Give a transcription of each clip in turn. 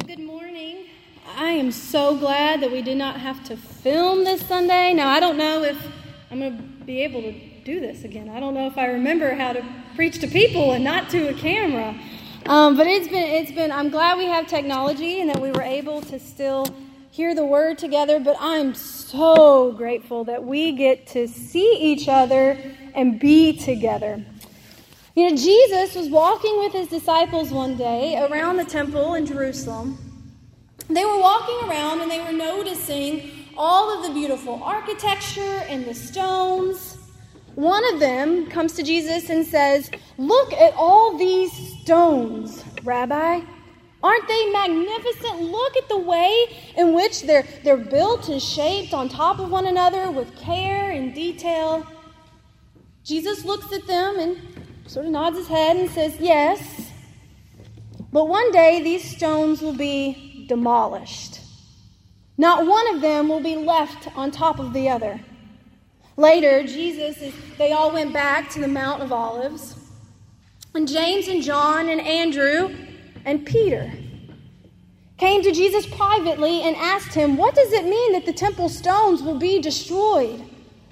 Good morning. I am so glad that we did not have to film this Sunday. Now, I don't know if I'm going to be able to do this again. I don't know if I remember how to preach to people and not to a camera. But it's been, I'm glad we have technology and that we were able to still hear the word together. But I'm so grateful that we get to see each other and be together. You know, Jesus was walking with his disciples one day around the temple in Jerusalem. They were walking around and they were noticing all of the beautiful architecture and the stones. One of them comes to Jesus and says, "Look at all these stones, Rabbi. Aren't they magnificent? Look at the way in which they're built and shaped on top of one another with care and detail." Jesus looks at them and sort of nods his head and says, "Yes, but one day these stones will be demolished. Not one of them will be left on top of the other." Later, they all went back to the Mount of Olives, and James and John and Andrew and Peter came to Jesus privately and asked him, "What does it mean that the temple stones will be destroyed?"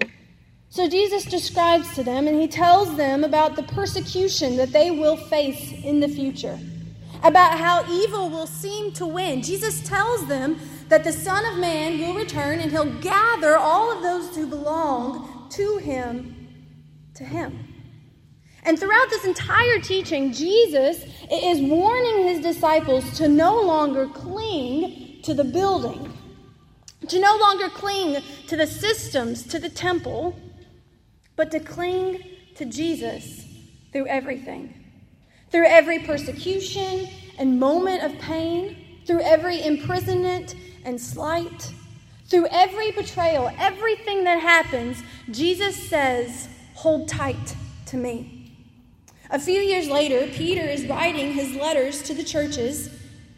So Jesus describes to them, and he tells them about the persecution that they will face in the future, about how evil will seem to win. Jesus tells them that the Son of Man will return, and he'll gather all of those who belong to him, to him. And throughout this entire teaching, Jesus is warning his disciples to no longer cling to the building, to no longer cling to the systems, to the temple, but to cling to Jesus through everything. Through every persecution and moment of pain, through every imprisonment and slight, through every betrayal, everything that happens, Jesus says, "Hold tight to me." A few years later, Peter is writing his letters to the churches,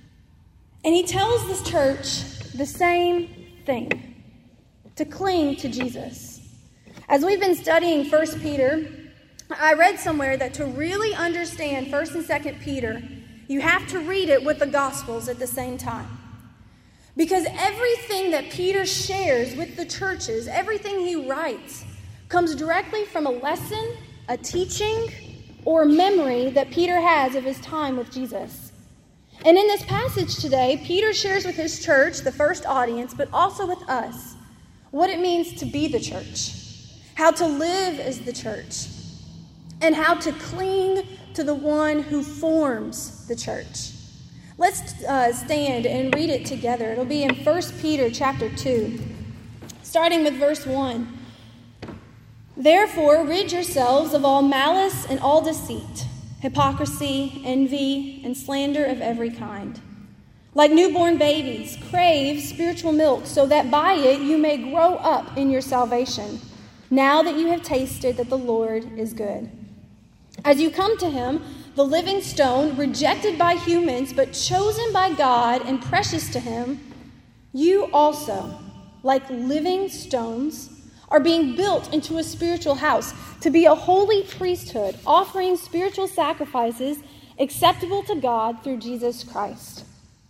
and he tells this church the same thing, to cling to Jesus. As we've been studying 1 Peter, I read somewhere that to really understand 1 and 2 Peter, you have to read it with the Gospels at the same time. Because everything that Peter shares with the churches, everything he writes, comes directly from a lesson, a teaching, or a memory that Peter has of his time with Jesus. And in this passage today, Peter shares with his church, the first audience, but also with us, what it means to be the church, how to live as the church, and how to cling to the one who forms the church. Let's stand and read it together. It'll be in 1 Peter chapter 2, starting with verse 1. "Therefore, rid yourselves of all malice and all deceit, hypocrisy, envy, and slander of every kind. Like newborn babies, crave spiritual milk, so that by it you may grow up in your salvation, now that you have tasted that the Lord is good. As you come to him, the living stone, rejected by humans, but chosen by God and precious to him, you also, like living stones, are being built into a spiritual house to be a holy priesthood, offering spiritual sacrifices acceptable to God through Jesus Christ.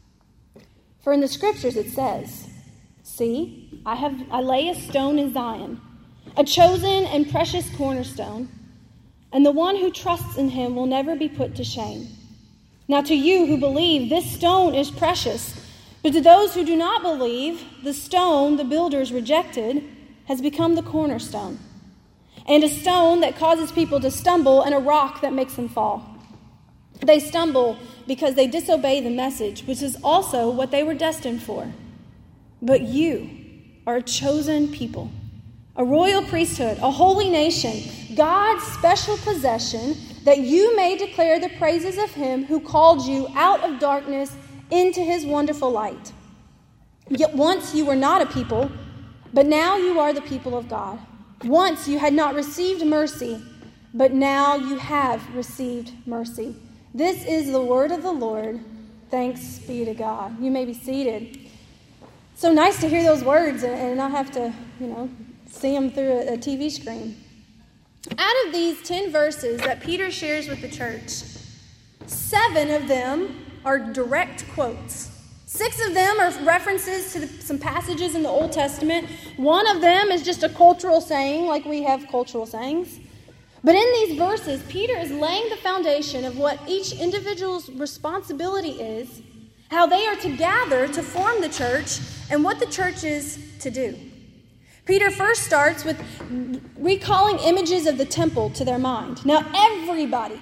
For in the scriptures it says, 'See, I lay a stone in Zion, a chosen and precious cornerstone, and the one who trusts in him will never be put to shame.' Now to you who believe, this stone is precious, but to those who do not believe, the stone the builders rejected has become the cornerstone, and a stone that causes people to stumble, and a rock that makes them fall. They stumble because they disobey the message, which is also what they were destined for. But you are a chosen people, a royal priesthood, a holy nation, God's special possession, that you may declare the praises of him who called you out of darkness into his wonderful light. Yet once you were not a people, but now you are the people of God. Once you had not received mercy, but now you have received mercy." This is the word of the Lord. Thanks be to God. You may be seated. So nice to hear those words and not have to, see them through a TV screen. Out of these 10 verses that Peter shares with the church, 7 of them are direct quotes. 6 of them are references to some passages in the Old Testament. One of them is just a cultural saying, like we have cultural sayings. But in these verses, Peter is laying the foundation of what each individual's responsibility is, how they are to gather to form the church, and what the church is to do. Peter first starts with recalling images of the temple to their mind. Now, everybody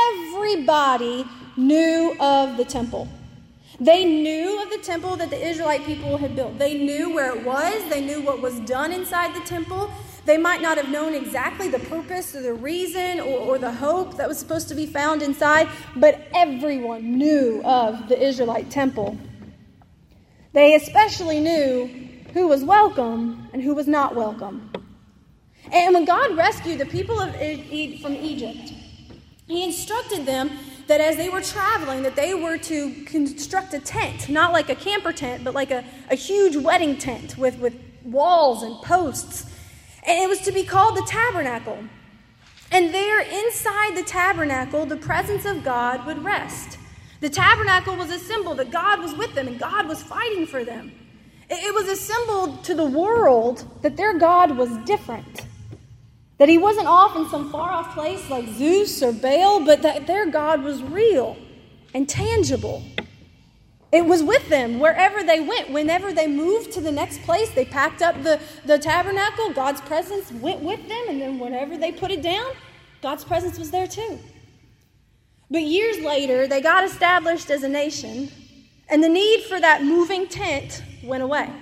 knew of the temple. They knew of the temple that the Israelite people had built. They knew where it was. They knew what was done inside the temple. They might not have known exactly the purpose or the reason or the hope that was supposed to be found inside, but everyone knew of the Israelite temple. They especially knew who was welcome and who was not welcome. And when God rescued the people from Egypt, He instructed them that as they were traveling, that they were to construct a tent, not like a camper tent, but like a huge wedding tent with walls and posts. And it was to be called the tabernacle. And there, inside the tabernacle, the presence of God would rest. The tabernacle was a symbol that God was with them and God was fighting for them. It was a symbol to the world that their God was different. That He wasn't off in some far-off place like Zeus or Baal, but that their God was real and tangible. It was with them wherever they went. Whenever they moved to the next place, they packed up the tabernacle. God's presence went with them. And then whenever they put it down, God's presence was there too. But years later, they got established as a nation, and the need for that moving tent went away.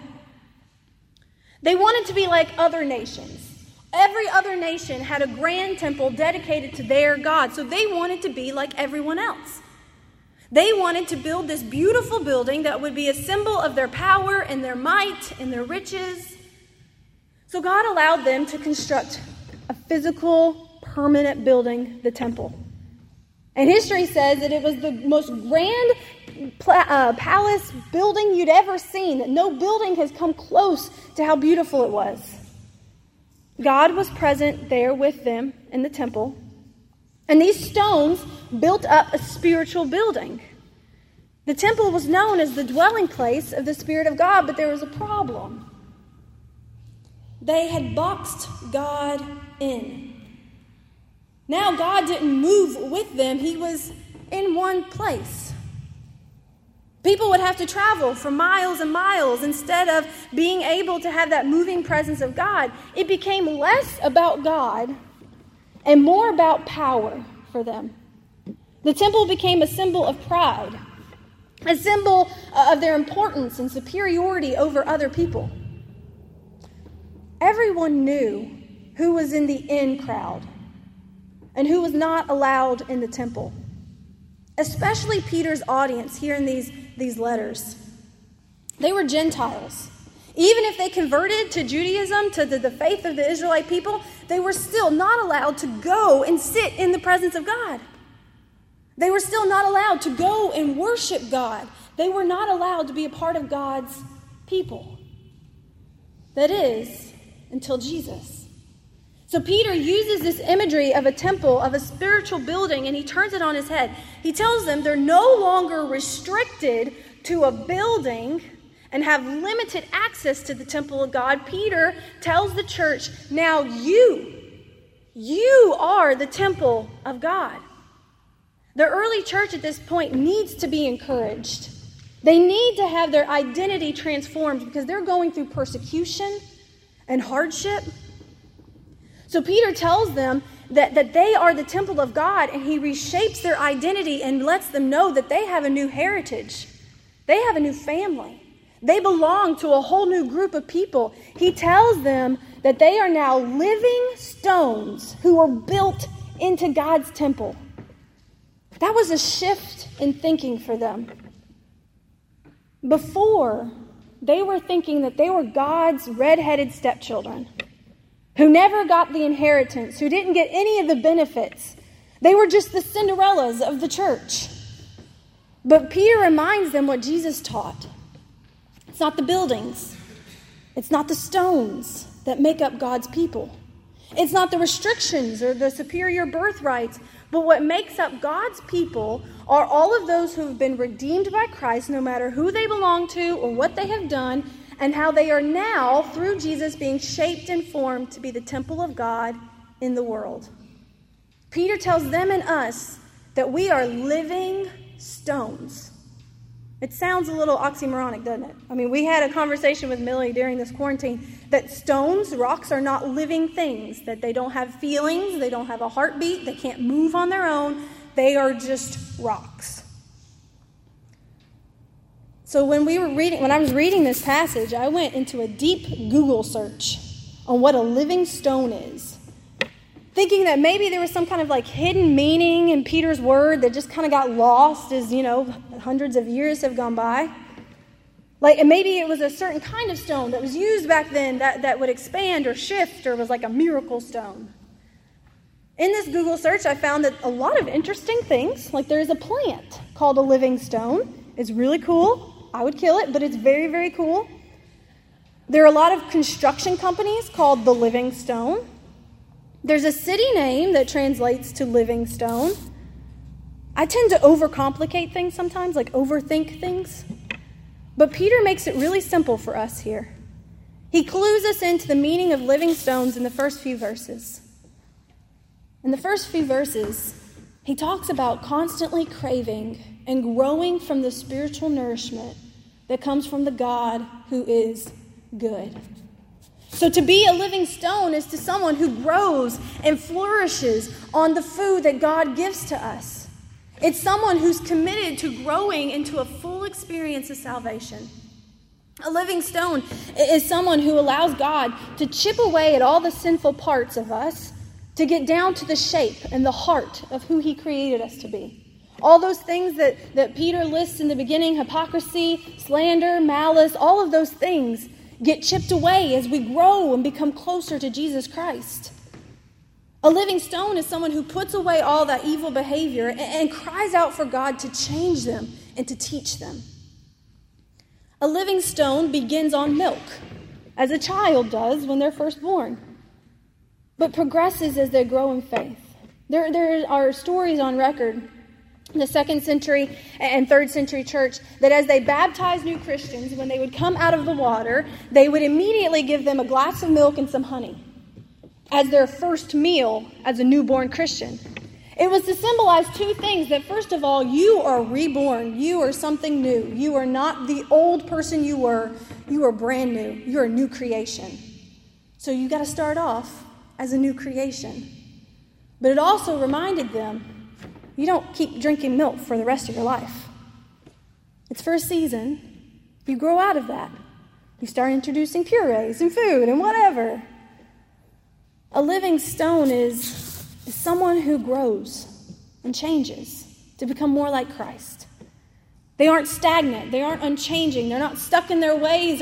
They wanted to be like other nations. Every other nation had a grand temple dedicated to their God, so they wanted to be like everyone else. They wanted to build this beautiful building that would be a symbol of their power and their might and their riches. So God allowed them to construct a physical, permanent building, the temple. And history says that it was the most grand palace building you'd ever seen, that no building has come close to how beautiful it was. God was present there with them in the temple. And these stones built up a spiritual building. The temple was known as the dwelling place of the Spirit of God, but there was a problem. They had boxed God in. Now God didn't move with them. He was in one place. People would have to travel for miles and miles instead of being able to have that moving presence of God. It became less about God and more about power for them. The temple became a symbol of pride, a symbol of their importance and superiority over other people. Everyone knew who was in the in crowd and who was not allowed in the temple, especially Peter's audience here in these letters. They were Gentiles. Even if they converted to Judaism, to the faith of the Israelite people, they were still not allowed to go and sit in the presence of God. They were still not allowed to go and worship God. They were not allowed to be a part of God's people. That is, until Jesus. So Peter uses this imagery of a temple, of a spiritual building, and he turns it on his head. He tells them they're no longer restricted to a building and have limited access to the temple of God. Peter tells the church, now you are the temple of God. The early church at this point needs to be encouraged. They need to have their identity transformed because they're going through persecution and hardship. So Peter tells them that they are the temple of God, and he reshapes their identity and lets them know that they have a new heritage. They have a new family. They belong to a whole new group of people. He tells them that they are now living stones who are built into God's temple. That was a shift in thinking for them. Before, they were thinking that they were God's red-headed stepchildren who never got the inheritance, who didn't get any of the benefits. They were just the Cinderellas of the church. But Peter reminds them what Jesus taught. It's not the buildings. It's not the stones that make up God's people. It's not the restrictions or the superior birthrights, But what makes up God's people are all of those who have been redeemed by Christ, no matter who they belong to or what they have done, and how they are now, through Jesus, being shaped and formed to be the temple of God in the world. Peter tells them and us that we are living stones. It sounds a little oxymoronic, doesn't it? I mean, we had a conversation with Millie during this quarantine that stones, rocks, are not living things, that they don't have feelings, they don't have a heartbeat, they can't move on their own, they are just rocks. So when I was reading this passage, I went into a deep Google search on what a living stone is, thinking that maybe there was some kind of like hidden meaning in Peter's word that just kind of got lost as, hundreds of years have gone by. And maybe it was a certain kind of stone that was used back then that would expand or shift or was like a miracle stone. In this Google search, I found that a lot of interesting things, like there is a plant called a living stone. It's really cool. I would kill it, but it's very, very cool. There are a lot of construction companies called the Living Stone. There's a city name that translates to Living Stone. I tend to overcomplicate things sometimes, like overthink things. But Peter makes it really simple for us here. He clues us into the meaning of living stones in the first few verses. In the first few verses, he talks about constantly craving and growing from the spiritual nourishment that comes from the God who is good. So to be a living stone is to someone who grows and flourishes on the food that God gives to us. It's someone who's committed to growing into a full experience of salvation. A living stone is someone who allows God to chip away at all the sinful parts of us to get down to the shape and the heart of who he created us to be. All those things that Peter lists in the beginning, hypocrisy, slander, malice, all of those things get chipped away as we grow and become closer to Jesus Christ. A living stone is someone who puts away all that evil behavior and cries out for God to change them and to teach them. A living stone begins on milk, as a child does when they're first born, but progresses as they grow in faith. There are stories on record in the 2nd century and 3rd century church that as they baptized new Christians, when they would come out of the water, they would immediately give them a glass of milk and some honey as their first meal as a newborn Christian. It was to symbolize two things: that first of all, you are reborn. You are something new. You are not the old person you were. You are brand new. You're a new creation. So you got to start off as a new creation. But it also reminded them, you don't keep drinking milk for the rest of your life. It's for a season. You grow out of that. You start introducing purees and food and whatever. A living stone is someone who grows and changes to become more like Christ. They aren't stagnant. They aren't unchanging. They're not stuck in their ways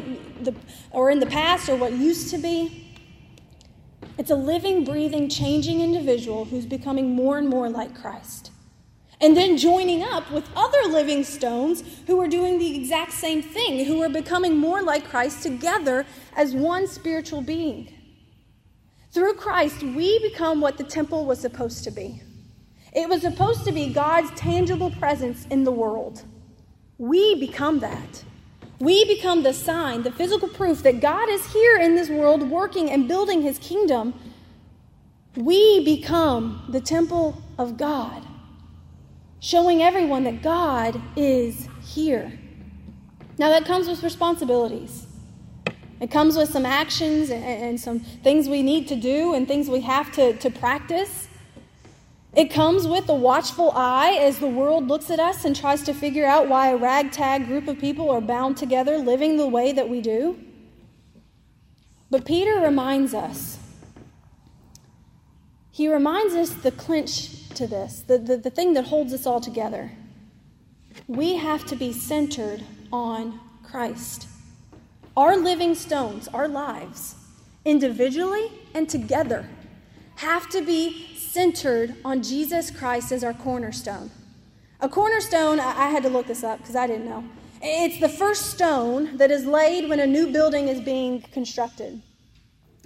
or in the past or what used to be. It's a living, breathing, changing individual who's becoming more and more like Christ. And then joining up with other living stones who are doing the exact same thing, who are becoming more like Christ together as one spiritual being. Through Christ, we become what the temple was supposed to be. It was supposed to be God's tangible presence in the world. We become that. We become the sign, the physical proof that God is here in this world working and building his kingdom. We become the temple of God, showing everyone that God is here. Now that comes with responsibilities. It comes with some actions and some things we need to do and things we have to practice. It comes with a watchful eye as the world looks at us and tries to figure out why a ragtag group of people are bound together living the way that we do. But Peter reminds us. He reminds us the clinch to this, the thing that holds us all together. We have to be centered on Christ. Our living stones, our lives, individually and together, have to be centered on Jesus Christ as our cornerstone. A cornerstone, I had to look this up because I didn't know. It's the first stone that is laid when a new building is being constructed.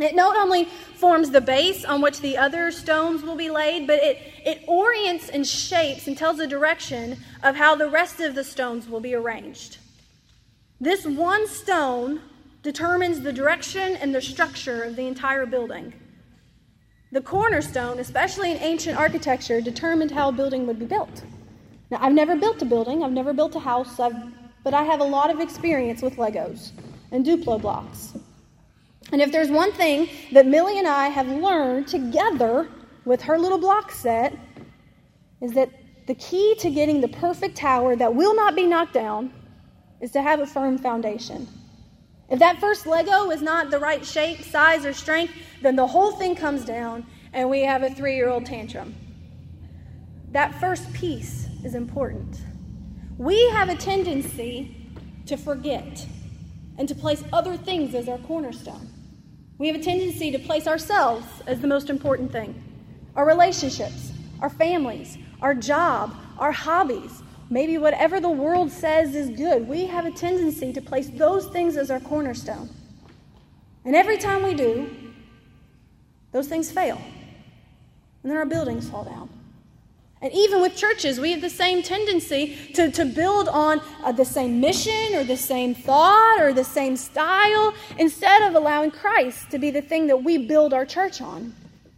It not only forms the base on which the other stones will be laid, but it orients and shapes and tells the direction of how the rest of the stones will be arranged. This one stone determines the direction and the structure of the entire building. The cornerstone, especially in ancient architecture, determined how a building would be built. Now, I've never built a building, I've never built a house, but I have a lot of experience with Legos and Duplo blocks. And if there's one thing that Millie and I have learned together with her little block set, is that the key to getting the perfect tower that will not be knocked down is to have a firm foundation. If that first Lego is not the right shape, size, or strength, then the whole thing comes down and we have a 3-year-old tantrum. That first piece is important. We have a tendency to forget and to place other things as our cornerstone. We have a tendency to place ourselves as the most important thing. Our relationships, our families, our job, our hobbies, maybe whatever the world says is good. We have a tendency to place those things as our cornerstone. And every time we do, those things fail. And then our buildings fall down. And even with churches, we have the same tendency to build on the same mission or the same thought or the same style instead of allowing Christ to be the thing that we build our church on.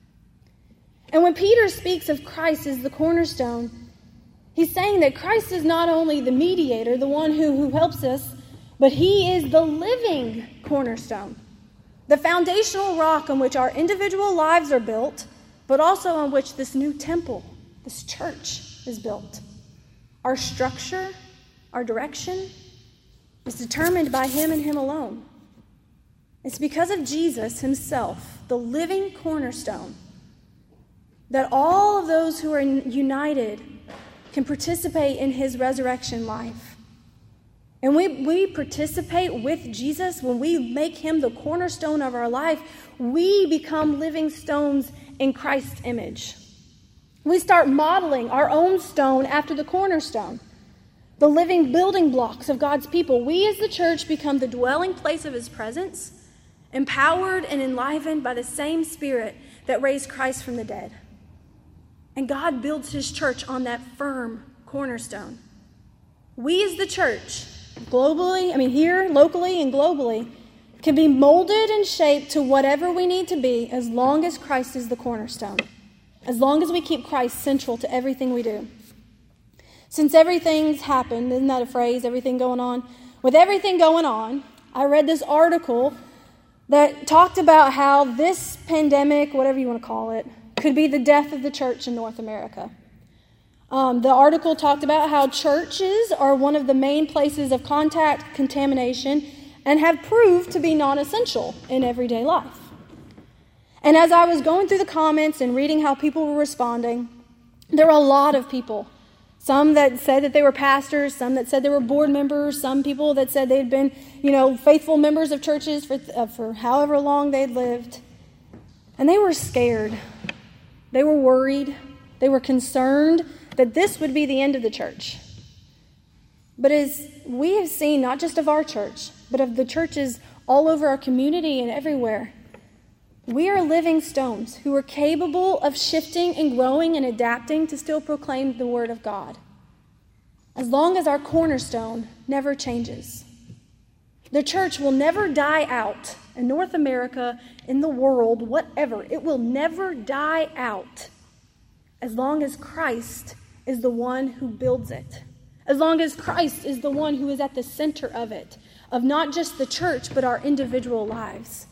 And when Peter speaks of Christ as the cornerstone, he's saying that Christ is not only the mediator, the one who helps us, but he is the living cornerstone, the foundational rock on which our individual lives are built, but also on which this new temple, this church, is built. Our structure, our direction, is determined by him and him alone. It's because of Jesus himself, the living cornerstone, that all of those who are united can participate in his resurrection life. And we participate with Jesus when we make him the cornerstone of our life. We become living stones in Christ's image. We start modeling our own stone after the cornerstone, the living building blocks of God's people. We as the church become the dwelling place of his presence, empowered and enlivened by the same Spirit that raised Christ from the dead. And God builds his church on that firm cornerstone. We as the church, here, locally and globally, can be molded and shaped to whatever we need to be as long as Christ is the cornerstone. As long as we keep Christ central to everything we do. Since everything's happened, isn't that a phrase, everything going on? With everything going on, I read this article that talked about how this pandemic, whatever you want to call it, could be the death of the church in North America. The article talked about how churches are one of the main places of contact contamination and have proved to be non-essential in everyday life. And as I was going through the comments and reading how people were responding, there were a lot of people. Some that said that they were pastors, some that said they were board members, some people that said they'd been, faithful members of churches for however long they'd lived. And they were scared. They were worried. They were concerned that this would be the end of the church. But as we have seen, not just of our church, but of the churches all over our community and everywhere, we are living stones who are capable of shifting and growing and adapting to still proclaim the word of God, as long as our cornerstone never changes. The church will never die out in North America, in the world, whatever. It will never die out as long as Christ is the one who builds it, as long as Christ is the one who is at the center of it, of not just the church, but our individual lives.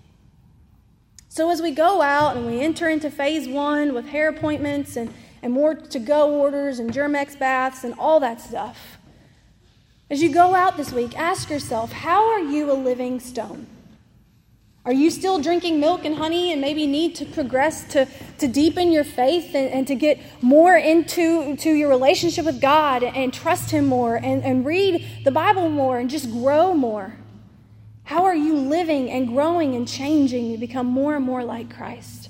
So as we go out and we enter into phase 1 with hair appointments and more to-go orders and Germ-X baths and all that stuff, as you go out this week, ask yourself, how are you a living stone? Are you still drinking milk and honey and maybe need to progress to deepen your faith and to get more into your relationship with God and trust him more and read the Bible more and just grow more? How are you living and growing and changing to become more and more like Christ?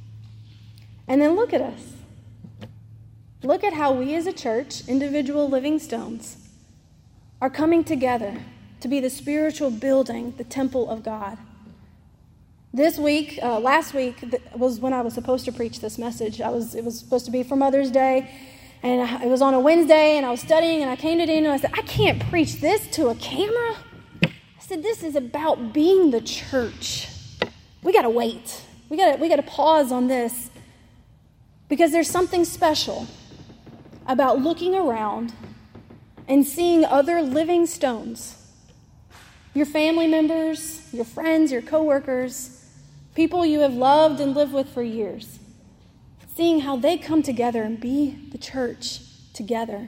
And then look at us. Look at how we as a church, individual living stones, are coming together to be the spiritual building, the temple of God. This week, last week, was when I was supposed to preach this message. It was supposed to be for Mother's Day, and it was on a Wednesday, and I was studying, and I came to Daniel, and I said, I can't preach this to a camera. I said, this is about being the church. We got to wait. We got to pause on this, because there's something special about looking around and seeing other living stones. Your family members, your friends, your coworkers, people you have loved and lived with for years. Seeing how they come together and be the church together.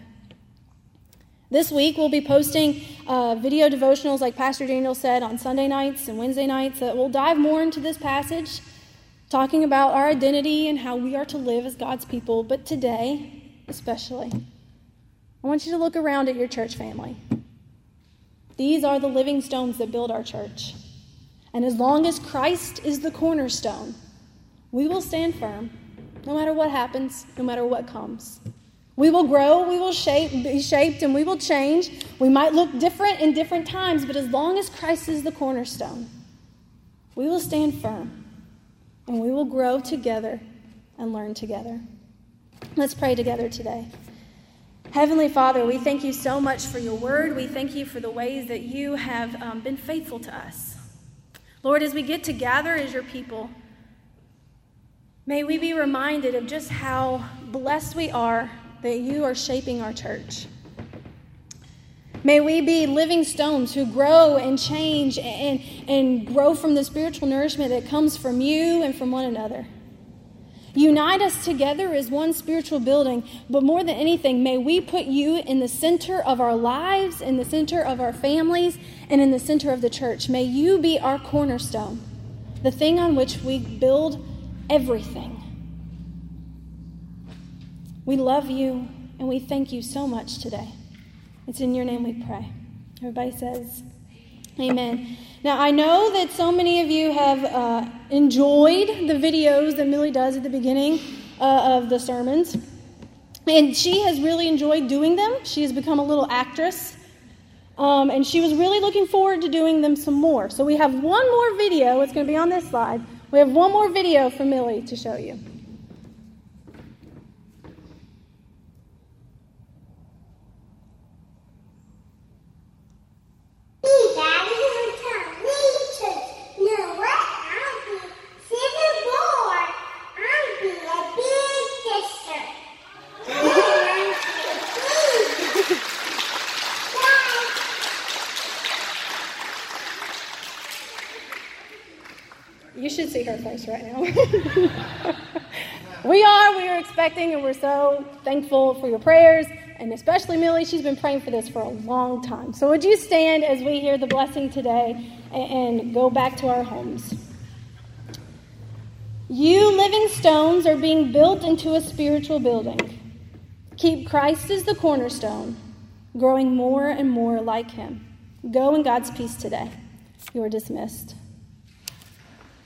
This week we'll be posting video devotionals, like Pastor Daniel said, on Sunday nights and Wednesday nights that will dive more into this passage, talking about our identity and how we are to live as God's people. But today, especially, I want you to look around at your church family. These are the living stones that build our church. And as long as Christ is the cornerstone, we will stand firm, no matter what happens, no matter what comes. We will grow, we will be shaped, and we will change. We might look different in different times, but as long as Christ is the cornerstone, we will stand firm, and we will grow together and learn together. Let's pray together today. Heavenly Father, we thank you so much for your word. We thank you for the ways that you have been faithful to us. Lord, as we get to gather as your people, may we be reminded of just how blessed we are that you are shaping our church. May we be living stones who grow and change and grow from the spiritual nourishment that comes from you and from one another. Unite us together as one spiritual building, but more than anything, may we put you in the center of our lives, in the center of our families, and in the center of the church. May you be our cornerstone, the thing on which we build everything. We love you, and we thank you so much today. It's in your name we pray. Everybody says, amen. Now, I know that so many of you have enjoyed the videos that Millie does at the beginning of the sermons. And she has really enjoyed doing them. She has become a little actress. And she was really looking forward to doing them some more. So we have one more video. It's going to be on this slide. We have one more video from Millie to show you. You should see her face right now. We are expecting, and we're so thankful for your prayers, and especially Millie. She's been praying for this for a long time. So would you stand as we hear the blessing today and go back to our homes? You living stones are being built into a spiritual building. Keep Christ as the cornerstone, growing more and more like him. Go in God's peace today. You are dismissed.